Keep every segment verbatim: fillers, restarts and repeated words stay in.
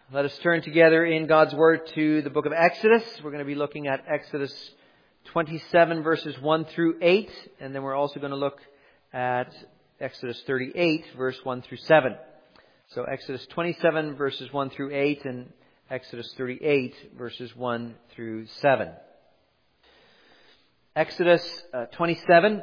Let us turn together in God's Word to the book of Exodus. We're going to be looking at Exodus twenty-seven verses one through eight. And then we're also going to look at Exodus thirty-eight verse one through seven. So Exodus twenty-seven verses one through eight and Exodus thirty-eight verses one through seven. Exodus uh, twenty-seven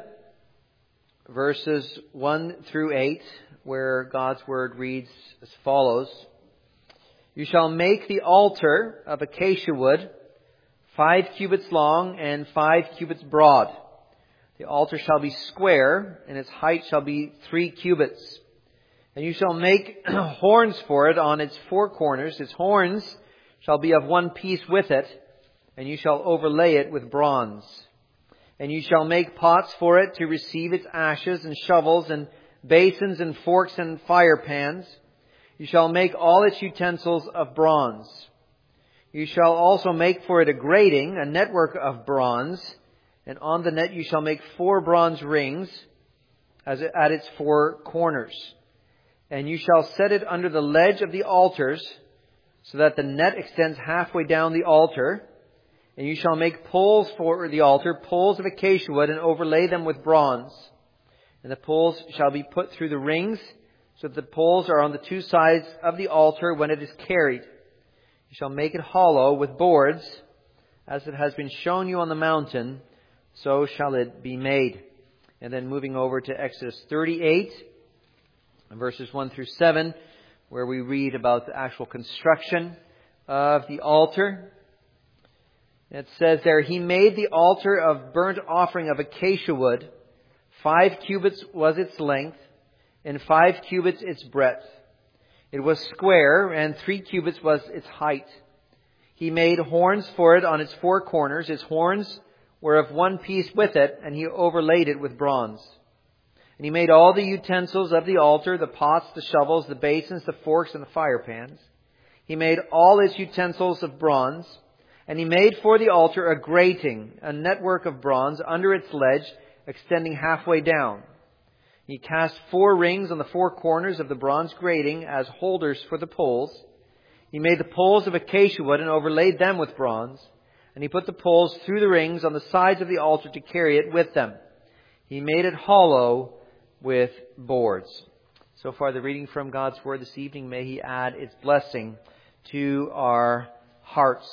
verses one through eight, where God's Word reads as follows. You shall make the altar of acacia wood, five cubits long and five cubits broad. The altar shall be square, and its height shall be three cubits. And you shall make horns for it on its four corners. Its horns shall be of one piece with it, and you shall overlay it with bronze. And you shall make pots for it to receive its ashes, and shovels, and basins, and forks, and fire pans. You shall make all its utensils of bronze. You shall also make for it a grating, a network of bronze, and on the net you shall make four bronze rings as at its four corners. And you shall set it under the ledge of the altars, so that the net extends halfway down the altar. And you shall make poles for the altar, poles of acacia wood, and overlay them with bronze. And the poles shall be put through the rings, so that the poles are on the two sides of the altar when it is carried. You shall make it hollow with boards, as it has been shown you on the mountain, so shall it be made. And then moving over to Exodus thirty-eight, verses one through seven, where we read about the actual construction of the altar. It says there, He made the altar of burnt offering of acacia wood. Five cubits was its length, and five cubits its breadth. It was square, and three cubits was its height. He made horns for it on its four corners. Its horns were of one piece with it, and he overlaid it with bronze. And he made all the utensils of the altar, the pots, the shovels, the basins, the forks, and the fire pans. He made all its utensils of bronze. And he made for the altar a grating, a network of bronze under its ledge, extending halfway down. He cast four rings on the four corners of the bronze grating as holders for the poles. He made the poles of acacia wood and overlaid them with bronze. And he put the poles through the rings on the sides of the altar to carry it with them. He made it hollow with boards. So far the reading from God's Word this evening. May He add its blessing to our hearts.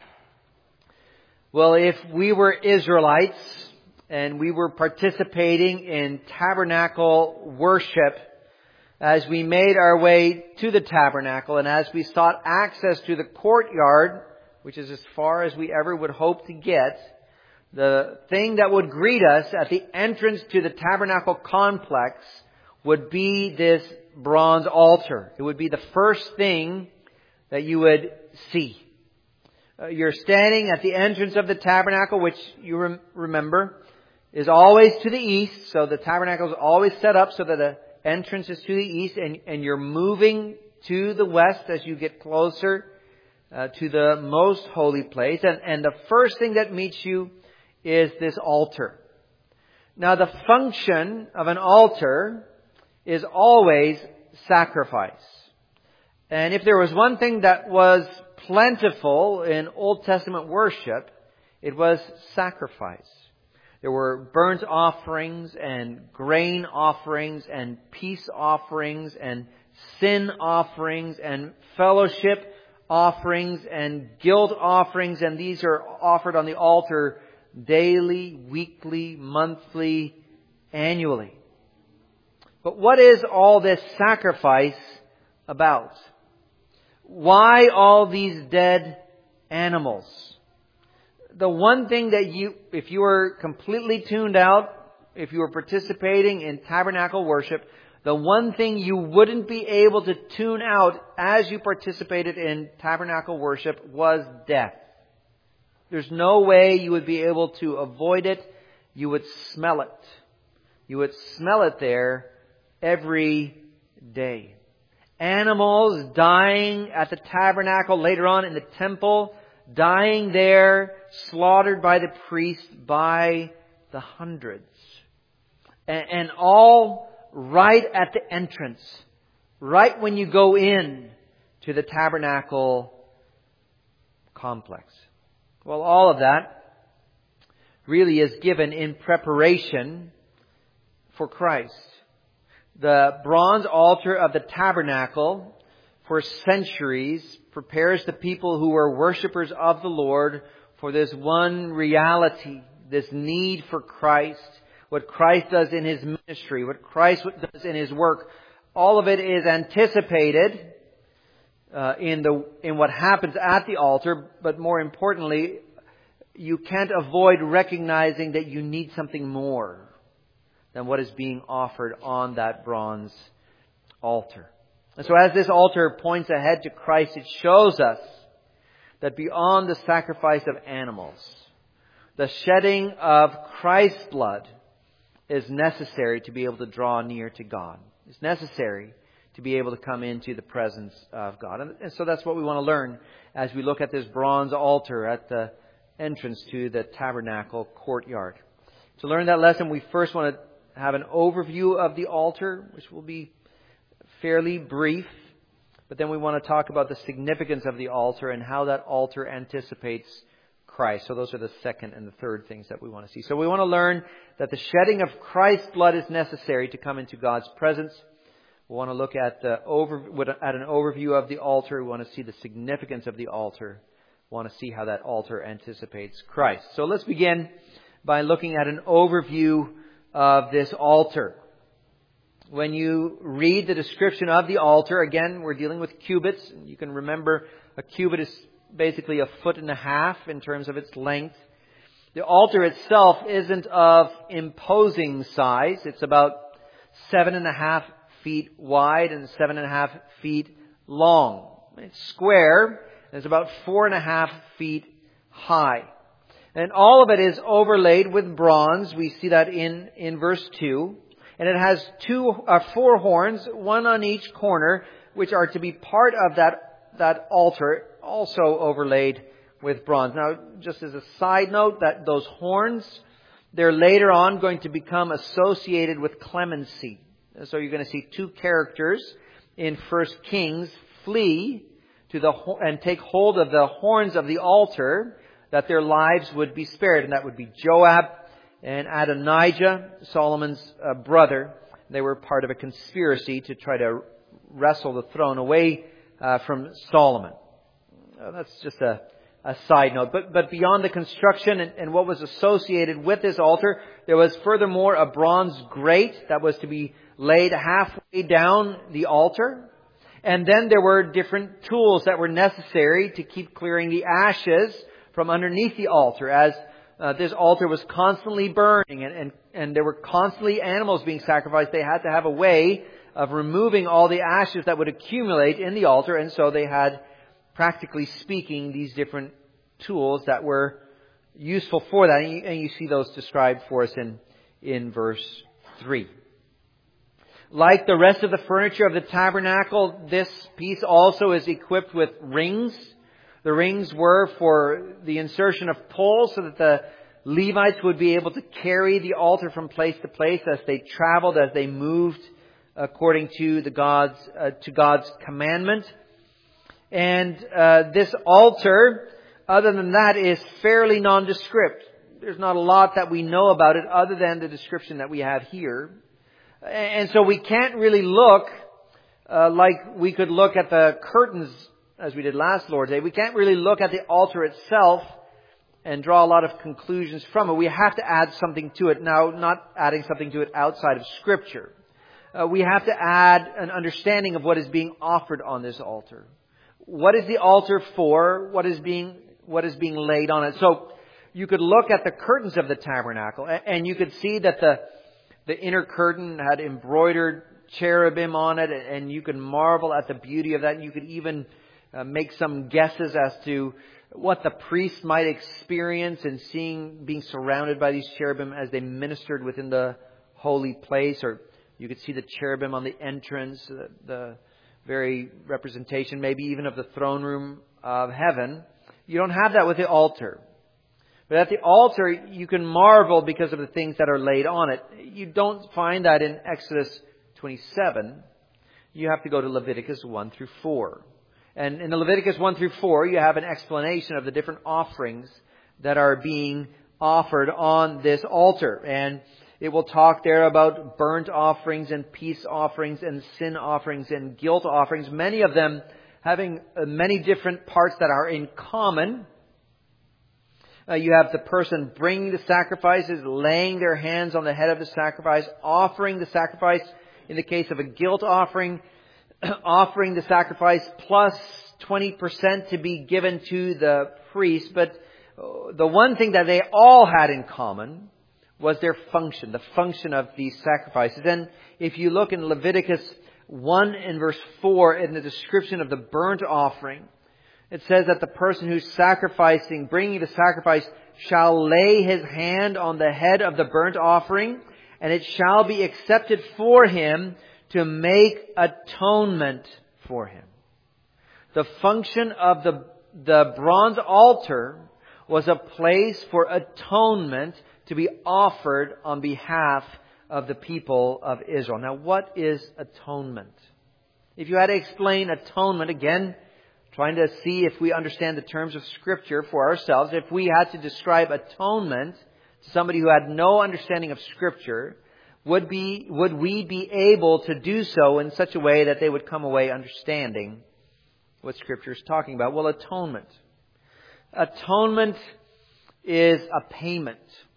Well, if we were Israelites and we were participating in tabernacle worship, as we made our way to the tabernacle and as we sought access to the courtyard, which is as far as we ever would hope to get, the thing that would greet us at the entrance to the tabernacle complex would be this bronze altar. It would be the first thing that you would see. Uh, you're standing at the entrance of the tabernacle, which you rem- remember is always to the east. So the tabernacle is always set up so that the entrance is to the east, and, and you're moving to the west as you get closer uh, to the most holy place. And, and the first thing that meets you is this altar. Now, the function of an altar is always sacrifice. And if there was one thing that was plentiful in Old Testament worship, it was sacrifice. There were burnt offerings and grain offerings and peace offerings and sin offerings and fellowship offerings and guilt offerings, and these are offered on the altar daily, weekly, monthly, annually. But what is all this sacrifice about? Why all these dead animals? The one thing that you, if you were completely tuned out, if you were participating in tabernacle worship, the one thing you wouldn't be able to tune out as you participated in tabernacle worship was death. There's no way you would be able to avoid it. You would smell it. You would smell it there every day. Animals dying at the tabernacle, later on in the temple, dying there, slaughtered by the priest by the hundreds. And, and all right at the entrance, right when you go in to the tabernacle complex? Well, all of that really is given in preparation for Christ. The bronze altar of the tabernacle for centuries prepares the people who are worshipers of the Lord for this one reality, this need for Christ, what Christ does in His ministry, what Christ does in His work. All of it is anticipated uh, in the in what happens at the altar, but more importantly, you can't avoid recognizing that you need something more than what is being offered on that bronze altar. And so as this altar points ahead to Christ, it shows us that beyond the sacrifice of animals, the shedding of Christ's blood is necessary to be able to draw near to God. It's necessary to be able to come into the presence of God. And, and so that's what we want to learn as we look at this bronze altar at the entrance to the tabernacle courtyard. To learn that lesson, we first want to have an overview of the altar, which will be fairly brief. But then we want to talk about the significance of the altar and how that altar anticipates Christ. So those are the second and the third things that we want to see. So we want to learn that the shedding of Christ's blood is necessary to come into God's presence. We want to look at the over at an overview of the altar. We want to see the significance of the altar. We want to see how that altar anticipates Christ. So let's begin by looking at an overview of this altar. When you read the description of the altar, again, we're dealing with cubits. You can remember a cubit is basically a foot and a half in terms of its length. The altar itself isn't of imposing size. It's about seven and a half feet wide and seven and a half feet long. It's square. And it's about four and a half feet high. And all of it is overlaid with bronze. We see that in, in verse two. And it has two, uh, four horns, one on each corner, which are to be part of that, that altar, also overlaid with bronze. Now, just as a side note, that those horns, they're later on going to become associated with clemency. And so you're going to see two characters in First Kings flee to the and take hold of the horns of the altar, that their lives would be spared. And that would be Joab and Adonijah, Solomon's uh, brother. They were part of a conspiracy to try to wrestle the throne away uh, from Solomon. Uh, that's just a, a side note. But, but beyond the construction and, and what was associated with this altar, there was furthermore a bronze grate that was to be laid halfway down the altar. And then there were different tools that were necessary to keep clearing the ashes from underneath the altar, as Uh, this altar was constantly burning and, and, and there were constantly animals being sacrificed. They had to have a way of removing all the ashes that would accumulate in the altar. And so they had, practically speaking, these different tools that were useful for that. And you, and you see those described for us in, in verse three. Like the rest of the furniture of the tabernacle, this piece also is equipped with rings. The rings were for the insertion of poles so that the Levites would be able to carry the altar from place to place as they traveled, as they moved according to the God's uh, to God's commandment. And uh, this altar, other than that, is fairly nondescript. There's not a lot that we know about it other than the description that we have here. And so we can't really look uh, like we could look at the curtains as we did last Lord's Day. We can't really look at the altar itself and draw a lot of conclusions from it. We have to add something to it. Now, not adding something to it outside of Scripture. Uh, we have to add an understanding of what is being offered on this altar. What is the altar for? What is being, what is being laid on it? So, you could look at the curtains of the tabernacle and you could see that the, the inner curtain had embroidered cherubim on it, and you could marvel at the beauty of that. And you could even Uh, make some guesses as to what the priest might experience in seeing, being surrounded by these cherubim as they ministered within the holy place. Or you could see the cherubim on the entrance, the, the very representation maybe even of the throne room of heaven. You don't have that with the altar. But at the altar, you can marvel because of the things that are laid on it. You don't find that in Exodus twenty-seven. You have to go to Leviticus one through four. And in the Leviticus one through four, you have an explanation of the different offerings that are being offered on this altar. And it will talk there about burnt offerings and peace offerings and sin offerings and guilt offerings, many of them having many different parts that are in common. Uh, you have the person bringing the sacrifices, laying their hands on the head of the sacrifice, offering the sacrifice in the case of a guilt offering, offering the sacrifice plus twenty percent to be given to the priest. But the one thing that they all had in common was their function, the function of these sacrifices. And if you look in Leviticus one in verse four, in the description of the burnt offering, it says that the person who's sacrificing, bringing the sacrifice, shall lay his hand on the head of the burnt offering, and it shall be accepted for him to make atonement for him. The function of the, the bronze altar was a place for atonement to be offered on behalf of the people of Israel. Now, what is atonement? If you had to explain atonement, again, trying to see if we understand the terms of Scripture for ourselves, if we had to describe atonement to somebody who had no understanding of Scripture, would be would we be able to do so in such a way that they would come away understanding what Scripture is talking about? Well, atonement. Atonement is a payment.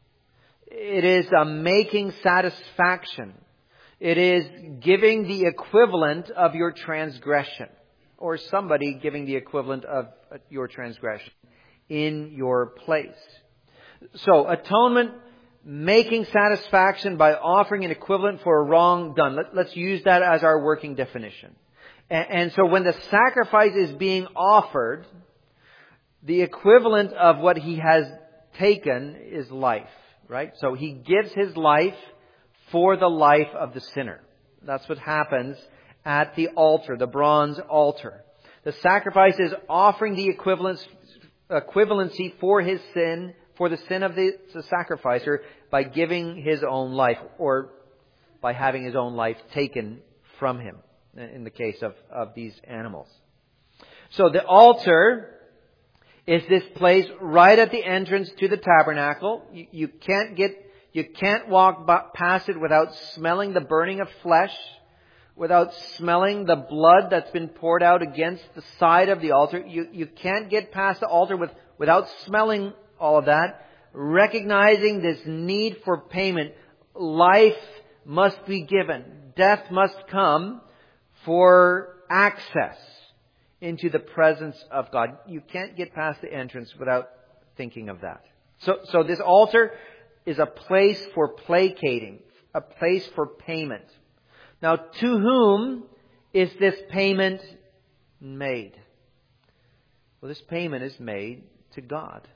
It is a making satisfaction. It is giving the equivalent of your transgression, or somebody giving the equivalent of your transgression in your place. So, atonement, making satisfaction by offering an equivalent for a wrong done. Let, let's use that as our working definition. And, and so when the sacrifice is being offered, the equivalent of what he has taken is life, right? So he gives his life for the life of the sinner. That's what happens at the altar, the bronze altar. The sacrifice is offering the equivalence, equivalency for his sin, for the sin of the, the sacrificer, by giving his own life, or by having his own life taken from him, in the case of, of these animals. So the altar is this place right at the entrance to the tabernacle. You, you can't get, you can't walk by, past it without smelling the burning of flesh, without smelling the blood that's been poured out against the side of the altar. You, you can't get past the altar with, without smelling all of that, recognizing this need for payment. Life must be given. Death must come for access into the presence of God. You can't get past the entrance without thinking of that. So, so this altar is a place for placating, a place for payment. Now, to whom is this payment made? Well, this payment is made to God.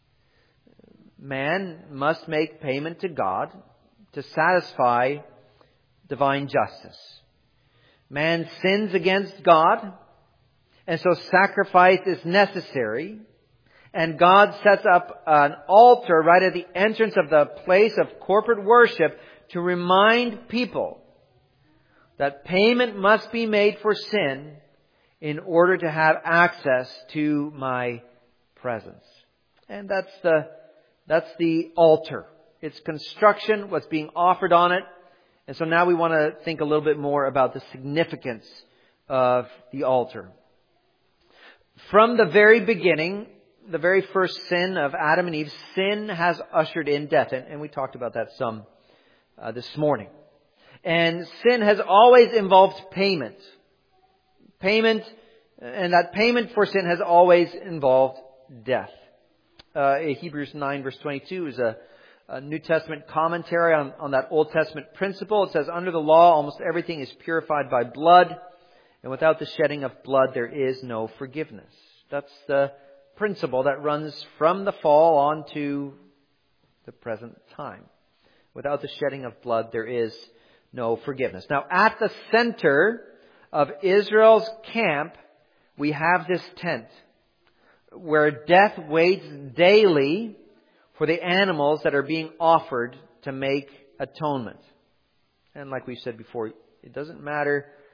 Man must make payment to God to satisfy divine justice. Man sins against God, and so sacrifice is necessary. And God sets up an altar right at the entrance of the place of corporate worship to remind people that payment must be made for sin in order to have access to my presence. And that's the, that's the altar. Its construction, what's being offered on it. And so now we want to think a little bit more about the significance of the altar. From the very beginning, the very first sin of Adam and Eve, sin has ushered in death. And, and we talked about that some uh, this morning. And sin has always involved payment. Payment, and that payment for sin has always involved death. Uh, Hebrews nine verse twenty-two is a, a New Testament commentary on, on that Old Testament principle. It says, under the law, almost everything is purified by blood, and without the shedding of blood, there is no forgiveness. That's the principle that runs from the fall on to the present time. Without the shedding of blood, there is no forgiveness. Now, at the center of Israel's camp, we have this tent where death waits daily for the animals that are being offered to make atonement. And like we said before, it doesn't matter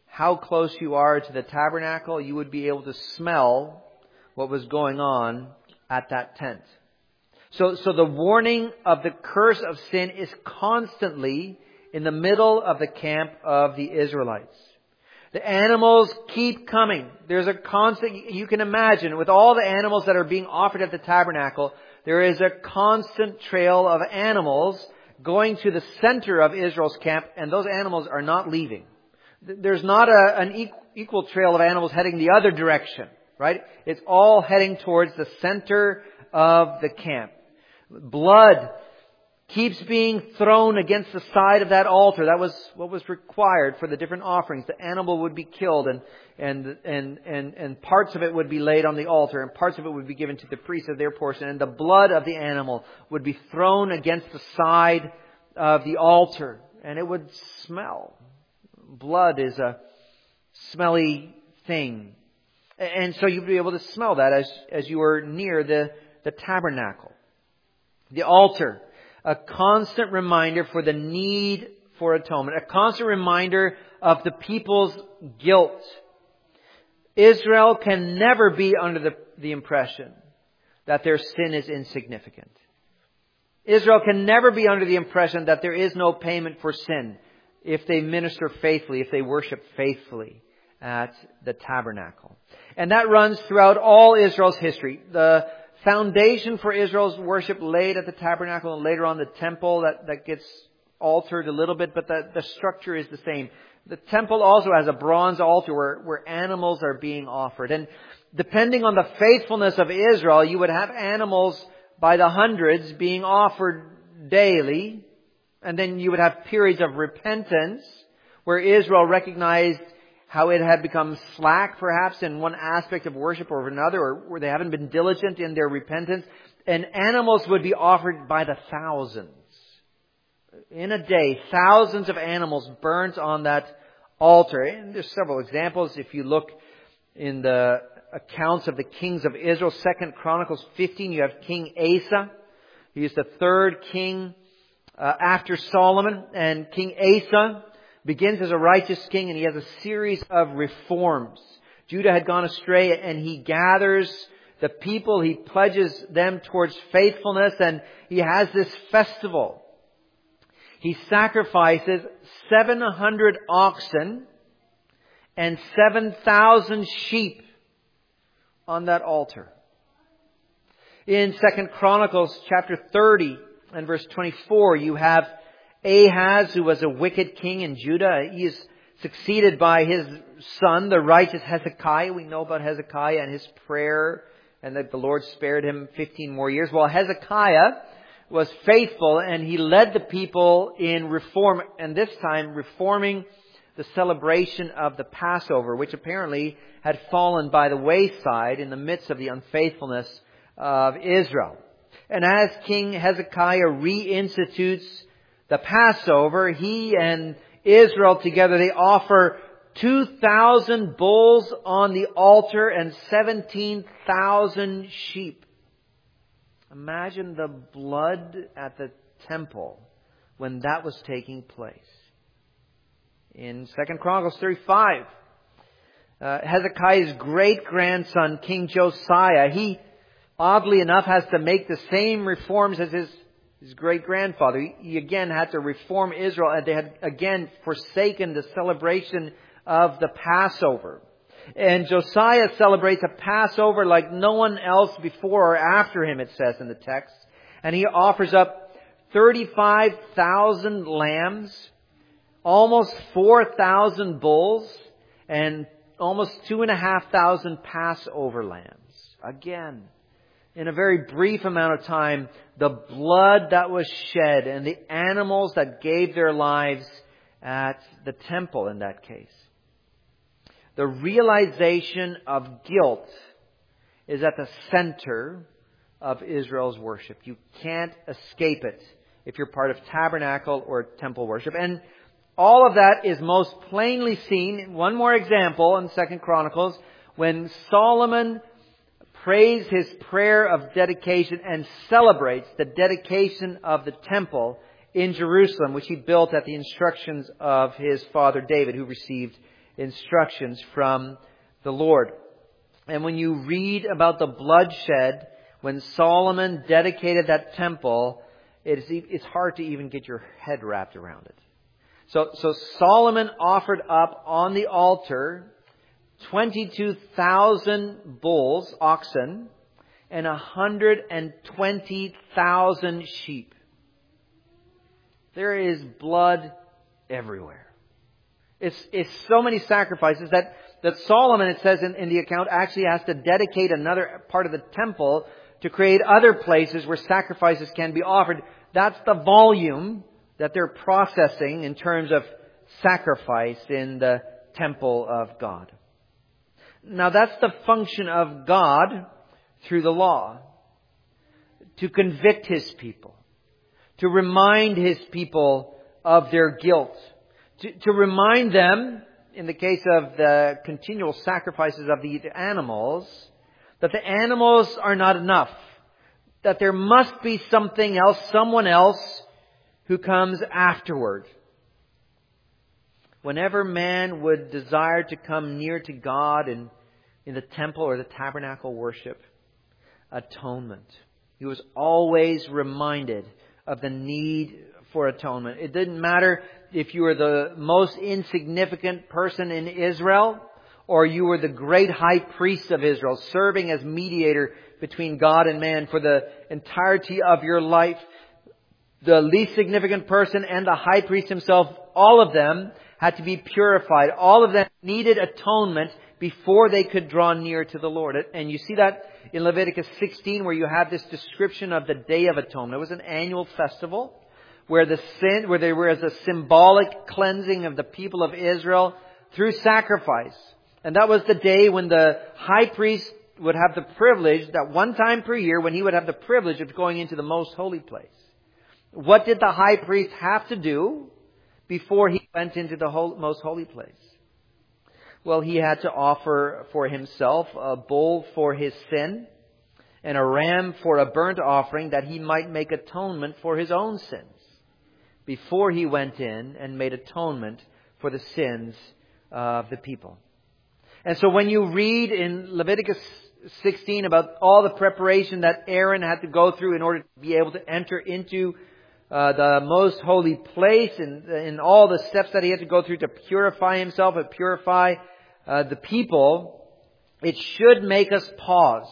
how close you are to the tabernacle, you would be able to smell what was going on at that tent. So, so the warning of the curse of sin is constantly in the middle of the camp of the Israelites. The animals keep coming. There's a constant, you can imagine, with all the animals that are being offered at the tabernacle, there is a constant trail of animals going to the center of Israel's camp, and those animals are not leaving. There's not a, an equal trail of animals heading the other direction, right? It's all heading towards the center of the camp. Blood keeps being thrown against the side of that altar. That was what was required for the different offerings. The animal would be killed, and and and and and parts of it would be laid on the altar, and parts of it would be given to the priests of their portion, and the blood of the animal would be thrown against the side of the altar, and it would smell. Blood is a smelly thing, and so you'd be able to smell that as as you were near the the tabernacle, the altar. A constant reminder for the need for atonement. A constant reminder of the people's guilt. Israel can never be under the, the impression that their sin is insignificant. Israel can never be under the impression that there is no payment for sin if they minister faithfully, if they worship faithfully at the tabernacle. And that runs throughout all Israel's history. The foundation for Israel's worship laid at the tabernacle, and later on the temple that, that gets altered a little bit, but the, the structure is the same. The temple also has a bronze altar where, where animals are being offered. And depending on the faithfulness of Israel, you would have animals by the hundreds being offered daily. And then you would have periods of repentance where Israel recognized how it had become slack perhaps in one aspect of worship or another, or where they haven't been diligent in their repentance. And animals would be offered by the thousands. In a day, thousands of animals burnt on that altar. And there's several examples. If you look in the accounts of the kings of Israel, Second Chronicles fifteen, you have King Asa. He is the third king uh, after Solomon. And King Asa begins as a righteous king, and he has a series of reforms. Judah had gone astray, and he gathers the people. He pledges them towards faithfulness, and he has this festival. He sacrifices seven hundred oxen and seven thousand sheep on that altar. In Second Chronicles chapter thirty and verse twenty-four, you have Ahaz, who was a wicked king in Judah. He is succeeded by his son, the righteous Hezekiah. We know about Hezekiah and his prayer, and that the Lord spared him fifteen more years. Well, Hezekiah was faithful, and he led the people in reform, and this time reforming the celebration of the Passover, which apparently had fallen by the wayside in the midst of the unfaithfulness of Israel. And as King Hezekiah reinstitutes the Passover, he and Israel together, they offer two thousand bulls on the altar and seventeen thousand sheep. Imagine the blood at the temple when that was taking place. In Second Chronicles thirty-five, uh, Hezekiah's great-grandson, King Josiah, he, oddly enough, has to make the same reforms as his His great-grandfather. He, he again had to reform Israel, and they had again forsaken the celebration of the Passover. And Josiah celebrates a Passover like no one else before or after him, it says in the text. And he offers up thirty-five thousand lambs, almost four thousand bulls, and almost two and a half thousand Passover lambs. Again, in a very brief amount of time, the blood that was shed and the animals that gave their lives at the temple in that case. The realization of guilt is at the center of Israel's worship. You can't escape it if you're part of tabernacle or temple worship. And all of that is most plainly seen, one more example in Second Chronicles, when Solomon prays his prayer of dedication and celebrates the dedication of the temple in Jerusalem, which he built at the instructions of his father David, who received instructions from the Lord. And when you read about the bloodshed, when Solomon dedicated that temple, it's, it's hard to even get your head wrapped around it. So, so Solomon offered up on the altar twenty-two thousand bulls, oxen, and one hundred twenty thousand sheep. There is blood everywhere. It's, it's so many sacrifices that, that Solomon, it says in, in the account, actually has to dedicate another part of the temple to create other places where sacrifices can be offered. That's the volume that they're processing in terms of sacrifice in the temple of God. Now that's the function of God through the law. To convict His people. To remind His people of their guilt. To, to remind them, in the case of the continual sacrifices of the animals, that the animals are not enough. That there must be something else, someone else who comes afterward. Whenever man would desire to come near to God in, in the temple or the tabernacle worship, atonement. He was always reminded of the need for atonement. It didn't matter if you were the most insignificant person in Israel or you were the great high priest of Israel, serving as mediator between God and man for the entirety of your life. The least significant person and the high priest himself, all of them had to be purified. All of them needed atonement before they could draw near to the Lord. And you see that in Leviticus sixteen, where you have this description of the Day of Atonement. It was an annual festival where the sin, where there was a symbolic cleansing of the people of Israel through sacrifice. And that was the day when the high priest would have the privilege, that one time per year, when he would have the privilege of going into the most holy place. What did the high priest have to do before he went into the whole, most holy place? Well, he had to offer for himself a bull for his sin and a ram for a burnt offering, that he might make atonement for his own sins before he went in and made atonement for the sins of the people. And so when you read in Leviticus sixteen about all the preparation that Aaron had to go through in order to be able to enter into uh, the most holy place, and, and all the steps that he had to go through to purify himself and purify uh, the people, it should make us pause.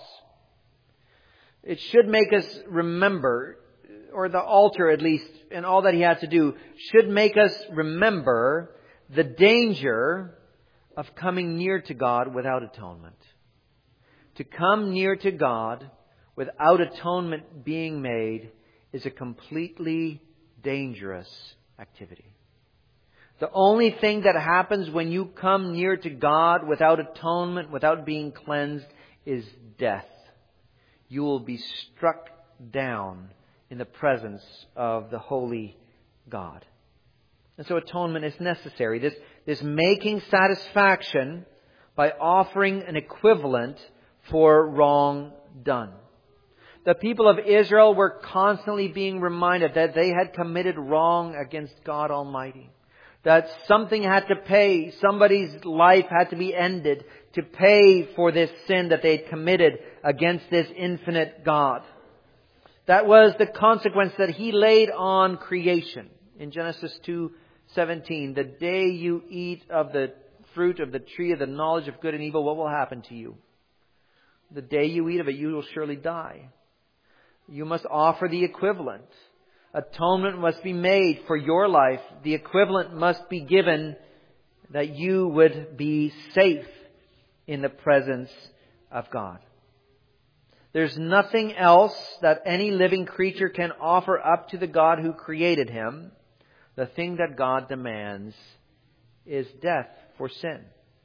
It should make us remember, or the altar at least, and all that he had to do, should make us remember the danger of coming near to God without atonement. To come near to God without atonement being made is a completely dangerous activity. The only thing that happens when you come near to God without atonement, without being cleansed, is death. You will be struck down in the presence of the holy God. And so atonement is necessary. This, this making satisfaction by offering an equivalent for wrong done. The people of Israel were constantly being reminded that they had committed wrong against God Almighty. That something had to pay, somebody's life had to be ended to pay for this sin that they had committed against this infinite God. That was the consequence that He laid on creation. In Genesis two seventeen, the day you eat of the fruit of the tree of the knowledge of good and evil, what will happen to you? The day you eat of it, you will surely die. You must offer the equivalent. Atonement must be made for your life. The equivalent must be given that you would be safe in the presence of God. There's nothing else that any living creature can offer up to the God who created him. The thing that God demands is death for sin.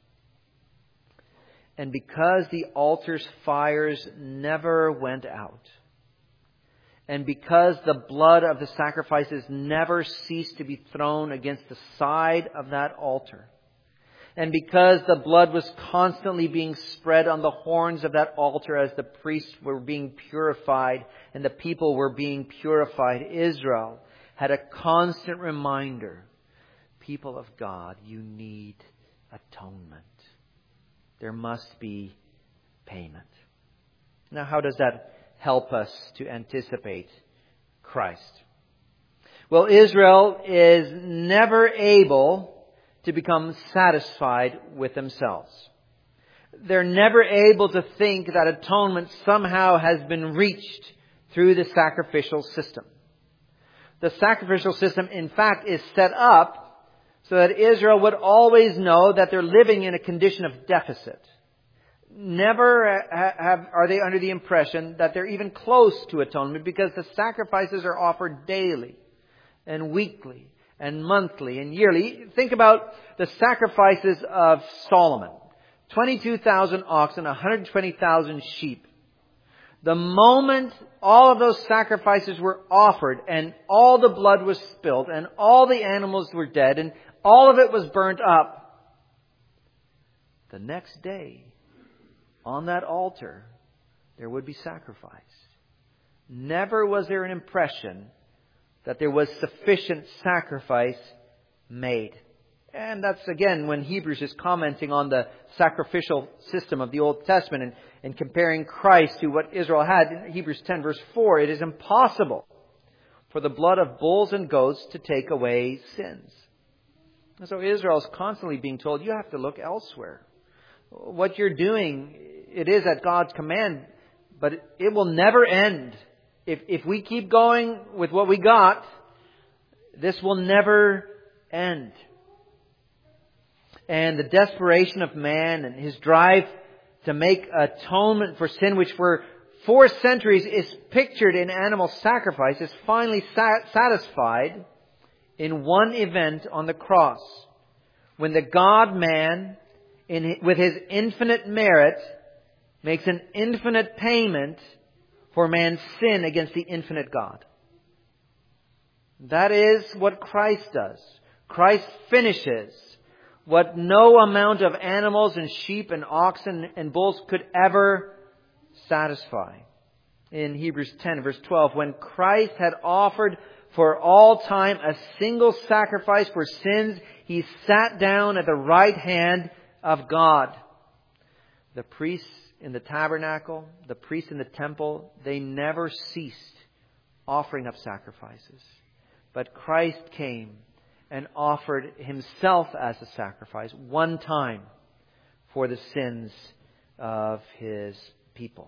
And because the altar's fires never went out, and because the blood of the sacrifices never ceased to be thrown against the side of that altar, and because the blood was constantly being spread on the horns of that altar as the priests were being purified and the people were being purified, Israel had a constant reminder, people of God, you need atonement. There must be payment. Now, how does that help us to anticipate Christ? Well, Israel is never able to become satisfied with themselves. They're never able to think that atonement somehow has been reached through the sacrificial system. The sacrificial system, in fact, is set up so that Israel would always know that they're living in a condition of deficit. Never have, are they under the impression that they're even close to atonement, because the sacrifices are offered daily and weekly and monthly and yearly. Think about the sacrifices of Solomon. twenty-two thousand oxen, one hundred twenty thousand sheep. The moment all of those sacrifices were offered and all the blood was spilled and all the animals were dead and all of it was burnt up, the next day on that altar there would be sacrifice. Never was there an impression that there was sufficient sacrifice made. And that's, again, when Hebrews is commenting on the sacrificial system of the Old Testament and, and comparing Christ to what Israel had. In Hebrews ten verse four, it is impossible for the blood of bulls and goats to take away sins. And so Israel is constantly being told, you have to look elsewhere. What you're doing, it is at God's command, but it, it will never end. If, if we keep going with what we got, this will never end. And the desperation of man and his drive to make atonement for sin, which for four centuries is pictured in animal sacrifice, is finally sat- satisfied in one event on the cross, when the God-man, in, with his infinite merit, makes an infinite payment for man's sin against the infinite God. That is what Christ does. Christ finishes what no amount of animals and sheep and oxen and bulls could ever satisfy. In Hebrews ten verse twelve, when Christ had offered for all time a single sacrifice for sins, He sat down at the right hand of God. The priests in the tabernacle, the priests in the temple, they never ceased offering up sacrifices. But Christ came and offered Himself as a sacrifice one time for the sins of His people.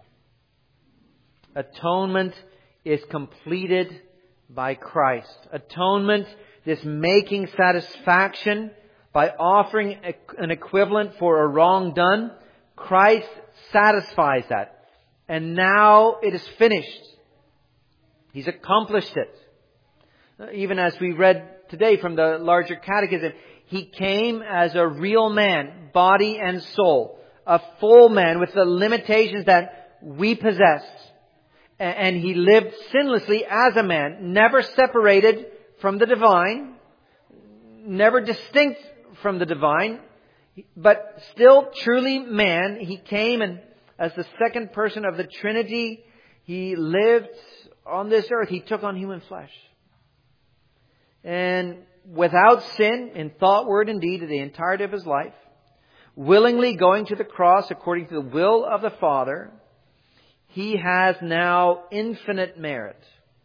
Atonement is completed by Christ. Atonement, this making satisfaction by offering an equivalent for a wrong done, Christ satisfies that. And now it is finished. He's accomplished it. Even as we read today from the larger catechism, He came as a real man, body and soul, a full man with the limitations that we possess. And He lived sinlessly as a man, never separated from the divine, never distinct from the divine, but still truly man. He came, and as the second person of the Trinity, He lived on this earth. He took on human flesh. And without sin, in thought, word, and deed, the entirety of His life, willingly going to the cross according to the will of the Father, He has now infinite merit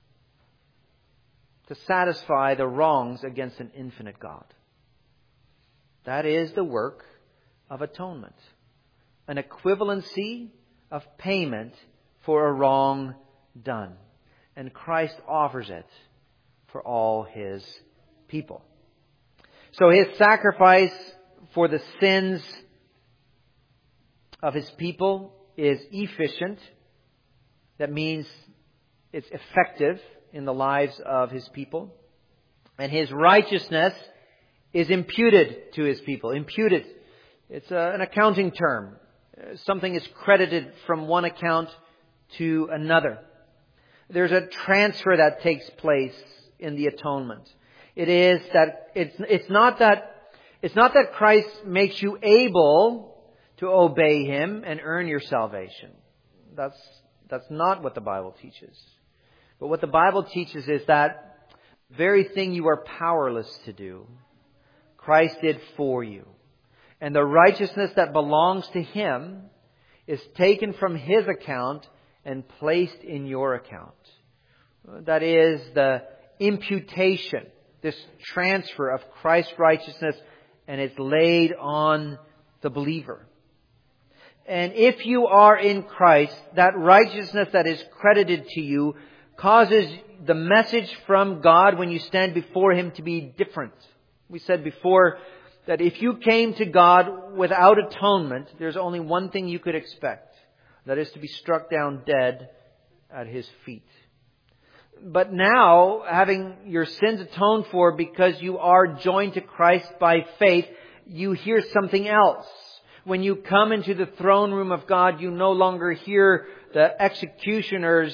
to satisfy the wrongs against an infinite God. That is the work of atonement. An equivalency of payment for a wrong done. And Christ offers it for all His people. So His sacrifice for the sins of His people is efficient. That means it's effective in the lives of His people. And His righteousness is imputed to His people. Imputed. It's a, an accounting term. Something is credited from one account to another. There's a transfer that takes place in the atonement. It is that it's it's not that it's not that Christ makes you able to obey Him and earn your salvation. That's that's not what the Bible teaches. But what the Bible teaches is that very thing you are powerless to do, Christ did for you. And the righteousness that belongs to Him is taken from His account and placed in your account. That is the imputation, this transfer of Christ's righteousness, and it's laid on the believer. And if you are in Christ, that righteousness that is credited to you causes the message from God when you stand before Him to be different. We said before that if you came to God without atonement, there's only one thing you could expect. That is to be struck down dead at His feet. But now, having your sins atoned for because you are joined to Christ by faith, you hear something else. When you come into the throne room of God, you no longer hear the executioner's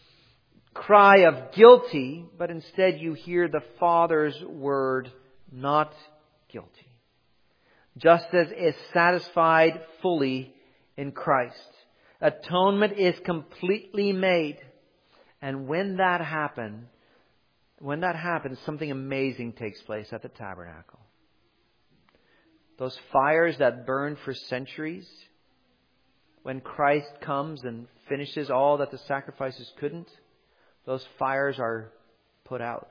cry of guilty, but instead you hear the Father's word, not guilty. Justice is satisfied fully in Christ. Atonement is completely made. And when that happens, when that happens, something amazing takes place at the tabernacle. Those fires that burned for centuries, when Christ comes and finishes all that the sacrifices couldn't, those fires are put out.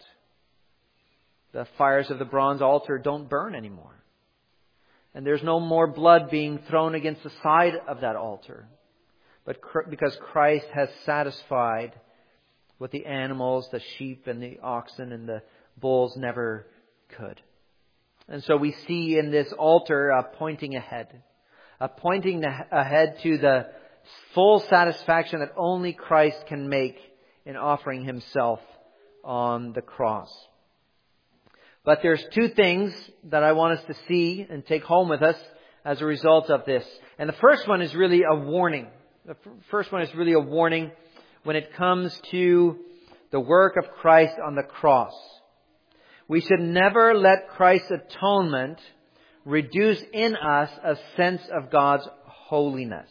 The fires of the bronze altar don't burn anymore. And there's no more blood being thrown against the side of that altar. But because Christ has satisfied what the animals, the sheep and the oxen and the bulls never could. And so we see in this altar uh, pointing ahead. Uh, pointing ahead to the full satisfaction that only Christ can make in offering Himself on the cross. But there's two things that I want us to see and take home with us as a result of this. And the first one is really a warning. The first one is really a warning when it comes to the work of Christ on the cross. We should never let Christ's atonement reduce in us a sense of God's holiness.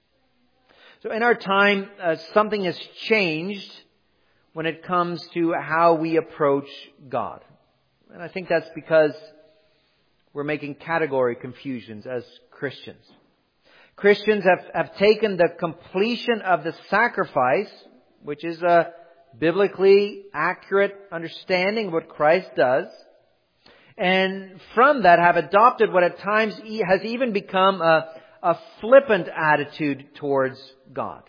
So in our time, uh, something has changed when it comes to how we approach God. And I think that's because we're making category confusions as Christians. Christians have, have taken the completion of the sacrifice, which is a biblically accurate understanding of what Christ does, and from that have adopted what at times has even become a, a flippant attitude towards God.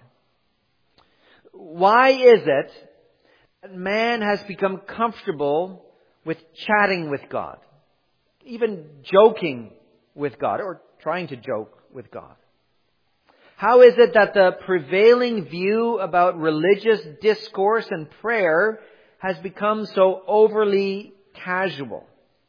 Why is it that man has become comfortable with chatting with God, even joking with God, or trying to joke with God? How is it that the prevailing view about religious discourse and prayer has become so overly casual?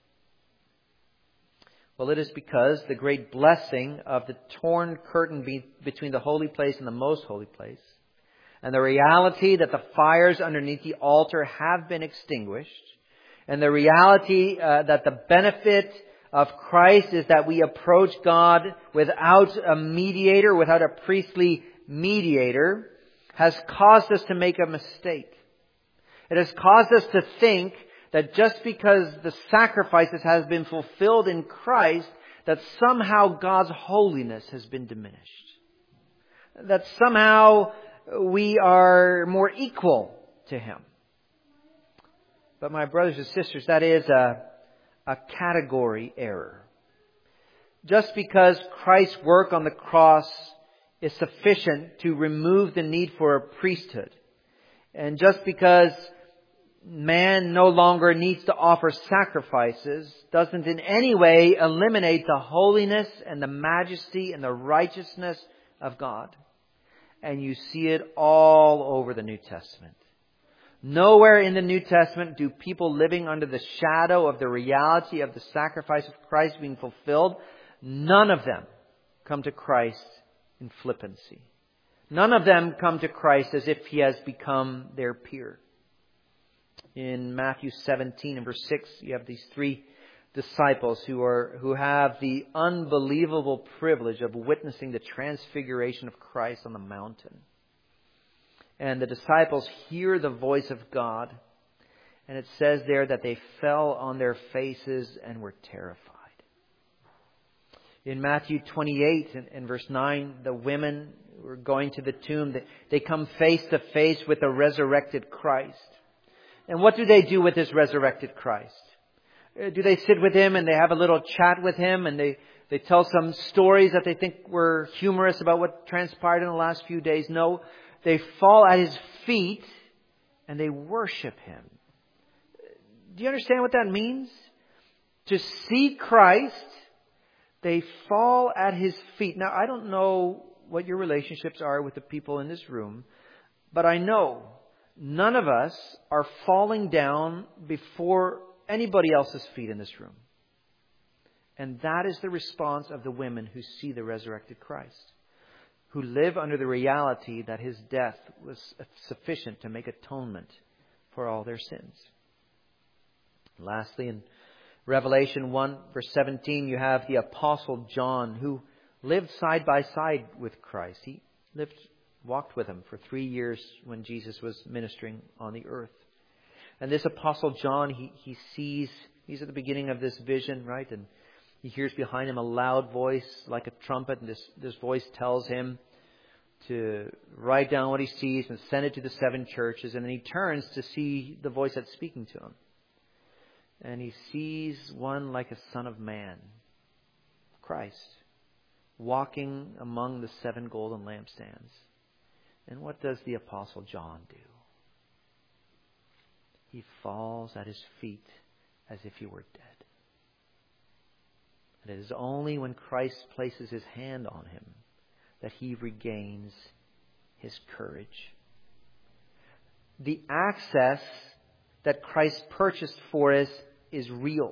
Well, it is because the great blessing of the torn curtain be- between the holy place and the most holy place, and the reality that the fires underneath the altar have been extinguished, and the reality uh, that the benefit of Christ is that we approach God without a mediator, without a priestly mediator, has caused us to make a mistake. It has caused us to think that just because the sacrifices has been fulfilled in Christ, that somehow God's holiness has been diminished. That somehow we are more equal to Him. But my brothers and sisters, that is a A category error. Just because Christ's work on the cross is sufficient to remove the need for a priesthood, and just because man no longer needs to offer sacrifices, doesn't in any way eliminate the holiness and the majesty and the righteousness of God. And you see it all over the New Testament. Nowhere in the New Testament do people living under the shadow of the reality of the sacrifice of Christ being fulfilled, none of them come to Christ in flippancy. None of them come to Christ as if He has become their peer. In Matthew seventeen and verse six, you have these three disciples who are who have the unbelievable privilege of witnessing the transfiguration of Christ on the mountain. And the disciples hear the voice of God. And it says there that they fell on their faces and were terrified. In Matthew twenty-eight and, and verse nine, the women who are going to the tomb, they, they come face to face with the resurrected Christ. And what do they do with this resurrected Christ? Do they sit with Him and they have a little chat with Him and they, they tell some stories that they think were humorous about what transpired in the last few days? No, they fall at His feet and they worship Him. Do you understand what that means? To see Christ, they fall at His feet. Now, I don't know what your relationships are with the people in this room, but I know none of us are falling down before anybody else's feet in this room. And that is the response of the women who see the resurrected Christ, who live under the reality that His death was sufficient to make atonement for all their sins. Lastly, in Revelation one, verse seventeen, you have the Apostle John, who lived side by side with Christ. He lived, walked with Him for three years when Jesus was ministering on the earth. And this Apostle John, he, he sees, he's at the beginning of this vision, right? And he hears behind him a loud voice like a trumpet. And this, this voice tells him to write down what he sees and send it to the seven churches. And then he turns to see the voice that's speaking to him. And he sees one like a son of man, Christ, walking among the seven golden lampstands. And what does the Apostle John do? He falls at His feet as if He were dead. And it is only when Christ places His hand on him that he regains his courage. The access that Christ purchased for us is real.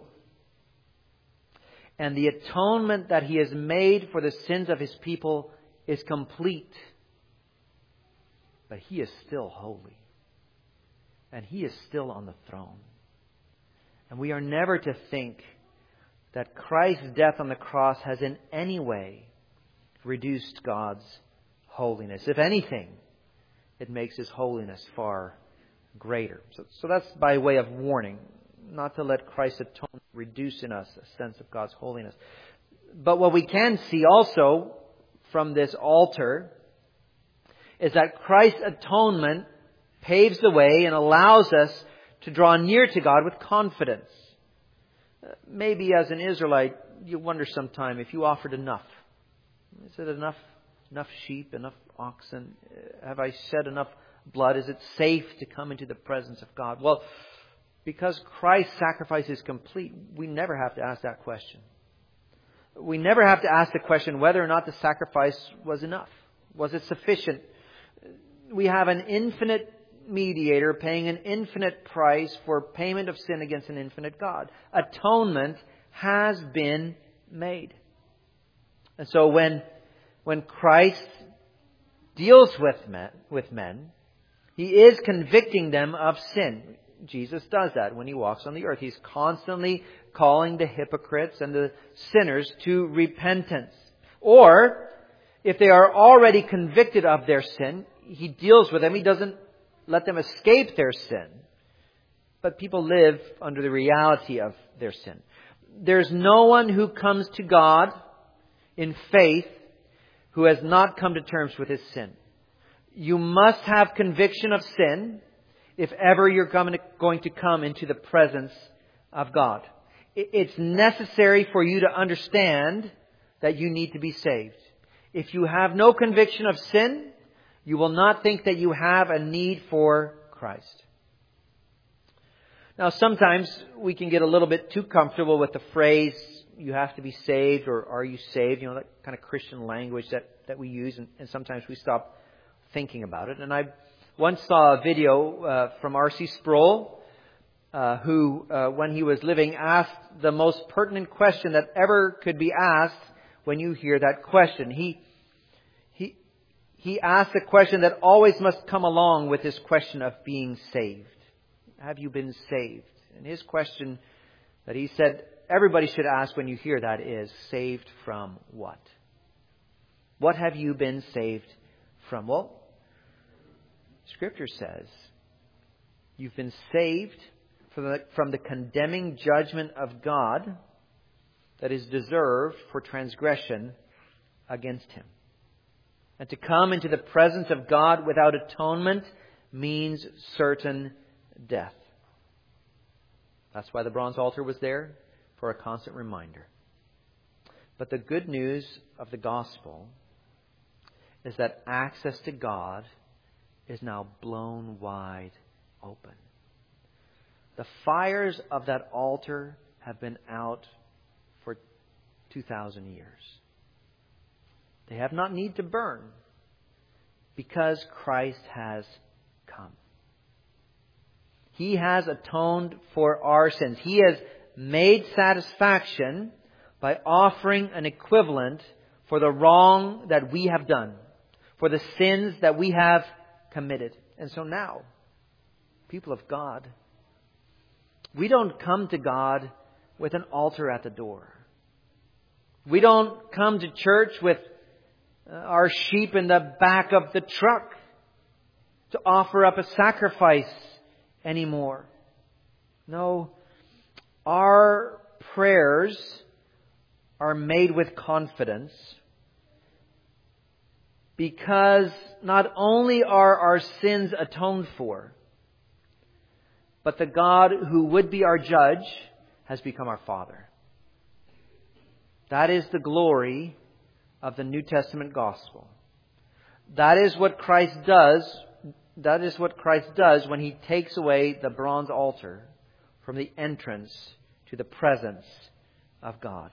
And the atonement that He has made for the sins of His people is complete. But He is still holy. And He is still on the throne. And we are never to think that Christ's death on the cross has in any way reduced God's holiness. If anything, it makes His holiness far greater. So, so that's by way of warning, not to let Christ's atonement reduce in us a sense of God's holiness. But what we can see also from this altar is that Christ's atonement paves the way and allows us to draw near to God with confidence. Maybe as an Israelite, you wonder sometime if you offered enough. Is it enough? Enough sheep, enough oxen? Have I shed enough blood? Is it safe to come into the presence of God? Well, because Christ's sacrifice is complete, we never have to ask that question. We never have to ask the question whether or not the sacrifice was enough. Was it sufficient? We have an infinite mediator paying an infinite price for payment of sin against an infinite God. Atonement has been made. And so when, when Christ deals with men, with men, He is convicting them of sin. Jesus does that when He walks on the earth. He's constantly calling the hypocrites and the sinners to repentance. Or, if they are already convicted of their sin, He deals with them. He doesn't let them escape their sin. But people live under the reality of their sin. There's no one who comes to God in faith who has not come to terms with his sin. You must have conviction of sin if ever you're going to come into the presence of God. It's necessary for you to understand that you need to be saved. If you have no conviction of sin, you will not think that you have a need for Christ. Now, sometimes we can get a little bit too comfortable with the phrase, you have to be saved, or are you saved? You know, that kind of Christian language that, that we use, and, and sometimes we stop thinking about it. And I once saw a video uh, from R C Sproul, uh, who, uh, when he was living, asked the most pertinent question that ever could be asked when you hear that question. He he he asked a question that always must come along with this question of being saved. Have you been saved? And his question that he said everybody should ask when you hear that is, saved from what? What have you been saved from? Well, Scripture says you've been saved from the, from the condemning judgment of God that is deserved for transgression against Him. And to come into the presence of God without atonement means certain death. That's why the bronze altar was there, for a constant reminder. But the good news of the gospel is that access to God is now blown wide open. The fires of that altar have been out for two thousand years. They have not need to burn because Christ has come. He has atoned for our sins. He has made satisfaction by offering an equivalent for the wrong that we have done, for the sins that we have committed. And so now, people of God, we don't come to God with an altar at the door. We don't come to church with our sheep in the back of the truck to offer up a sacrifice anymore. No, our prayers are made with confidence because not only are our sins atoned for, but the God who would be our judge has become our Father. That is the glory of the New Testament gospel. That is what Christ does. That is what Christ does when He takes away the bronze altar from the entrance to the presence of God.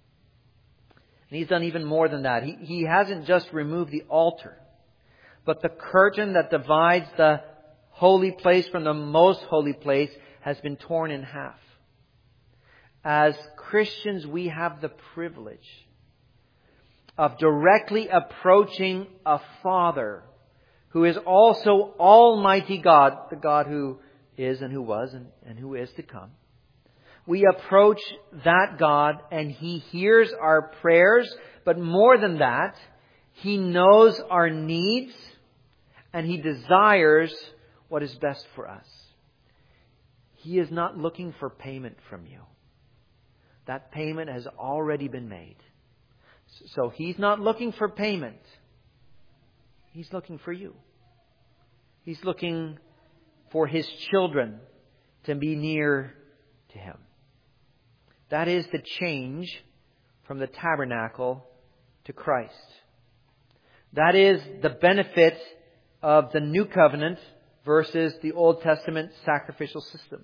And He's done even more than that. He, he hasn't just removed the altar, but the curtain that divides the holy place from the most holy place has been torn in half. As Christians, we have the privilege of directly approaching a Father who is also Almighty God, the God who is and who was and, and who is to come. We approach that God and He hears our prayers, but more than that, He knows our needs and He desires what is best for us. He is not looking for payment from you. That payment has already been made. So He's not looking for payment. He's looking for you. He's looking for His children to be near to Him. That is the change from the tabernacle to Christ. That is the benefit of the new covenant versus the Old Testament sacrificial system.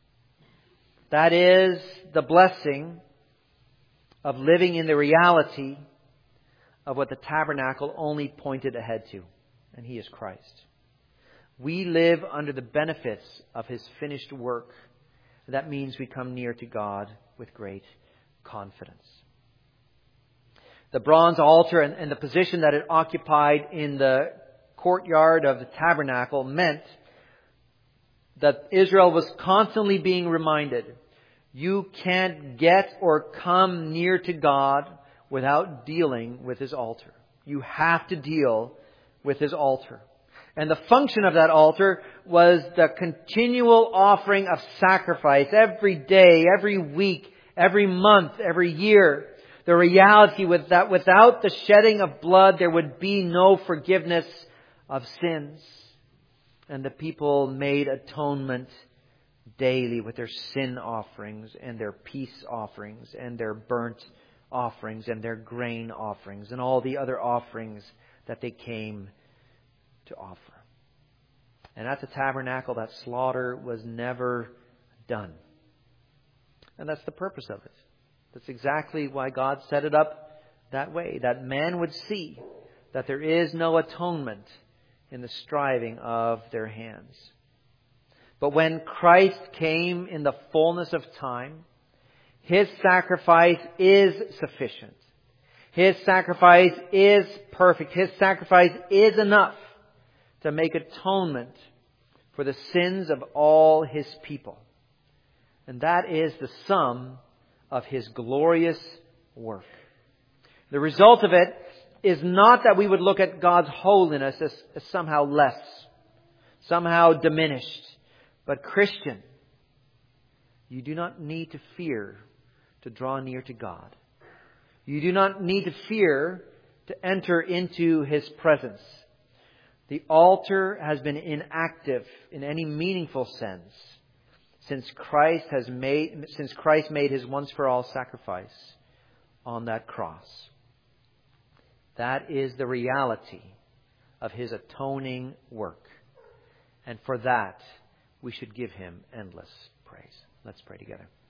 That is the blessing of living in the reality of what the tabernacle only pointed ahead to, and He is Christ. We live under the benefits of His finished work. That means we come near to God with great confidence. The bronze altar and, and the position that it occupied in the courtyard of the tabernacle meant that Israel was constantly being reminded, you can't get or come near to God without dealing with His altar. You have to deal with His altar. And the function of that altar was the continual offering of sacrifice every day, every week, every month, every year. The reality was that without the shedding of blood, there would be no forgiveness of sins. And the people made atonement daily with their sin offerings and their peace offerings and their burnt offerings and their grain offerings and all the other offerings that they came to offer. And at the tabernacle, that slaughter was never done. And that's the purpose of it. That's exactly why God set it up that way, that man would see that there is no atonement in the striving of their hands. But when Christ came in the fullness of time, His sacrifice is sufficient. His sacrifice is perfect. His sacrifice is enough to make atonement for the sins of all His people. And that is the sum of His glorious work. The result of it is not that we would look at God's holiness as, as somehow less, somehow diminished. But Christian, you do not need to fear to draw near to God. You do not need to fear to enter into His presence. The altar has been inactive in any meaningful sense since Christ has made, since Christ made His once for all sacrifice on that cross. That is the reality of His atoning work. And for that, we should give Him endless praise. Let's pray together.